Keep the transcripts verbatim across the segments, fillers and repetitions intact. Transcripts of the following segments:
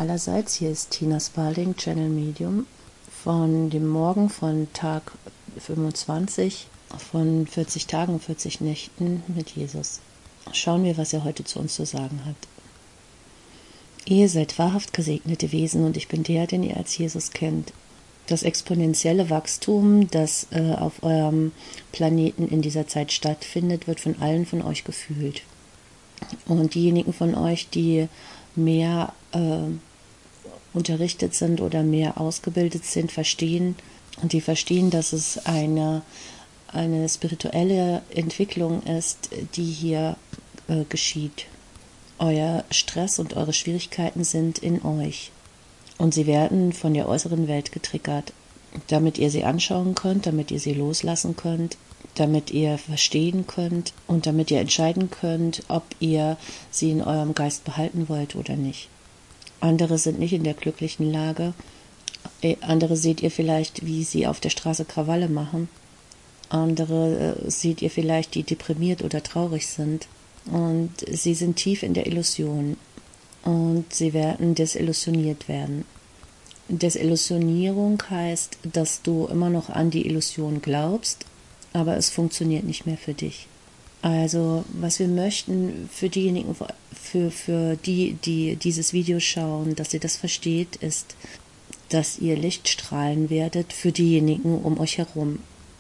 allerseits, hier ist Tina Spalding, Channel Medium, von dem Morgen von Tag fünfundzwanzig von vierzig Tagen und vierzig Nächten mit Jesus. Schauen wir, was er heute zu uns zu sagen hat. Ihr seid wahrhaft gesegnete Wesen und ich bin der, den ihr als Jesus kennt. Das exponentielle Wachstum, das äh, auf eurem Planeten in dieser Zeit stattfindet, wird von allen von euch gefühlt. Und diejenigen von euch, die mehr äh, unterrichtet sind oder mehr ausgebildet sind, verstehen, und die verstehen, dass es eine, eine spirituelle Entwicklung ist, die hier äh, geschieht. Euer Stress und eure Schwierigkeiten sind in euch. Und sie werden von der äußeren Welt getriggert, damit ihr sie anschauen könnt, damit ihr sie loslassen könnt, damit ihr verstehen könnt und damit ihr entscheiden könnt, ob ihr sie in eurem Geist behalten wollt oder nicht. Andere sind nicht in der glücklichen Lage. Andere seht ihr vielleicht, wie sie auf der Straße Krawalle machen. Andere äh, seht ihr vielleicht, die deprimiert oder traurig sind. Und sie sind tief in der Illusion. Und sie werden desillusioniert werden. Desillusionierung heißt, dass du immer noch an die Illusion glaubst, aber es funktioniert nicht mehr für dich. Also, was wir möchten für diejenigen, für, für die, die dieses Video schauen, dass ihr das versteht, ist, dass ihr Lichtstrahlen werdet für diejenigen um euch herum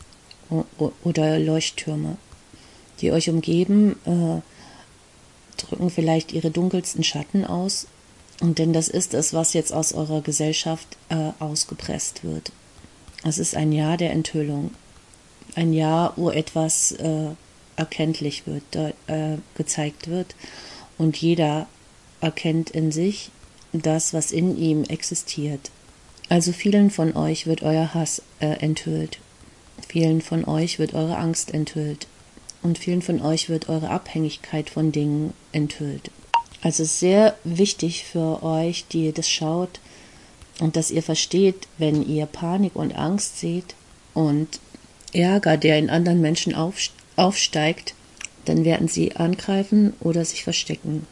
oder Leuchttürme, die euch umgeben, äh, drücken vielleicht ihre dunkelsten Schatten aus, und denn das ist es, was jetzt aus eurer Gesellschaft äh, ausgepresst wird. Es ist ein Jahr der Enthüllung, ein Jahr, wo etwas äh, erkenntlich wird, äh, gezeigt wird, und jeder erkennt in sich das, was in ihm existiert. Also vielen von euch wird euer Hass äh, enthüllt, vielen von euch wird eure Angst enthüllt und vielen von euch wird eure Abhängigkeit von Dingen enthüllt. Also es ist sehr wichtig für euch, die ihr das schaut, und dass ihr versteht, wenn ihr Panik und Angst seht und Ärger, der in anderen Menschen aufsteigt, dann werden sie angreifen oder sich verstecken.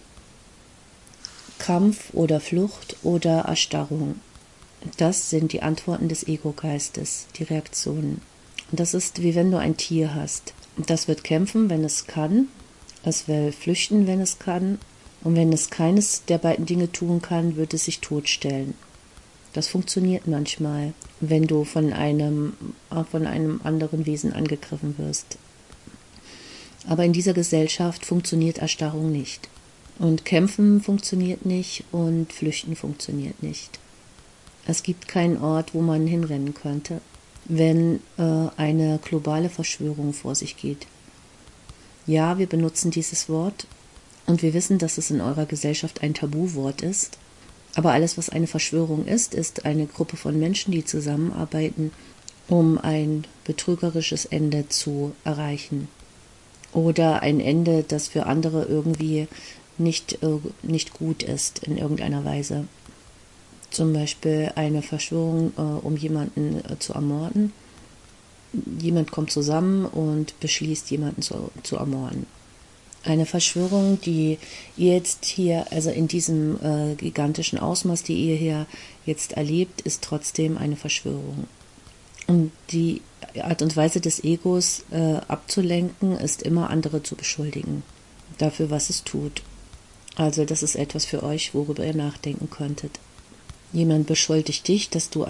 Kampf oder Flucht oder Erstarrung. Das sind die Antworten des Ego-Geistes, die Reaktionen. Und das ist, wie wenn du ein Tier hast. Das wird kämpfen, wenn es kann. Es will flüchten, wenn es kann. Und wenn es keines der beiden Dinge tun kann, wird es sich totstellen. Das funktioniert manchmal, wenn du von einem, von einem anderen Wesen angegriffen wirst. Aber in dieser Gesellschaft funktioniert Erstarrung nicht. Und Kämpfen funktioniert nicht und Flüchten funktioniert nicht. Es gibt keinen Ort, wo man hinrennen könnte, wenn äh, eine globale Verschwörung vor sich geht. Ja, wir benutzen dieses Wort und wir wissen, dass es in eurer Gesellschaft ein Tabuwort ist. Aber alles, was eine Verschwörung ist, ist eine Gruppe von Menschen, die zusammenarbeiten, um ein betrügerisches Ende zu erreichen. Oder ein Ende, das für andere irgendwie nicht, äh, nicht gut ist in irgendeiner Weise. Zum Beispiel eine Verschwörung, äh, um jemanden äh, zu ermorden. Jemand kommt zusammen und beschließt, jemanden zu, zu ermorden. Eine Verschwörung, die ihr jetzt hier, also in diesem äh, gigantischen Ausmaß, die ihr hier jetzt erlebt, ist trotzdem eine Verschwörung. Und die Art und Weise des Egos äh, abzulenken, ist immer andere zu beschuldigen. Dafür, was es tut. Also das ist etwas für euch, worüber ihr nachdenken könntet. Jemand beschuldigt dich, dass du